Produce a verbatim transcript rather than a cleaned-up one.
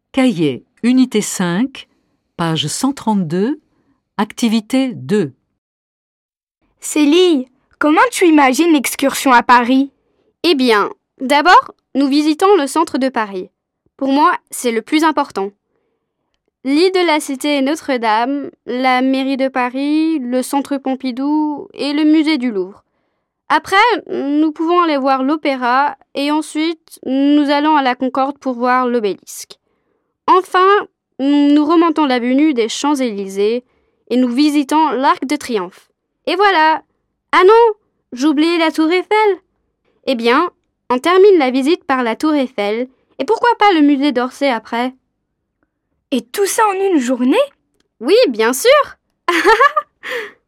Cahier, unité cinq, page cent trente-deux, activité deux. Célie, comment tu imagines l'excursion à Paris? Eh bien, d'abord, nous visitons le centre de Paris. Pour moi, c'est le plus important. L'île de la Cité Notre-Dame, la mairie de Paris, le centre Pompidou et le musée du Louvre. Après, nous pouvons aller voir l'opéra et ensuite, nous allons à la Concorde pour voir l'obélisque. Enfin, nous remontons l'avenue des Champs-Élysées et nous visitons l'Arc de Triomphe. Et voilà! Ah non! J'oubliais la Tour Eiffel! Eh bien, on termine la visite par la Tour Eiffel et pourquoi pas le musée d'Orsay après? Et tout ça en une journée? Oui, bien sûr!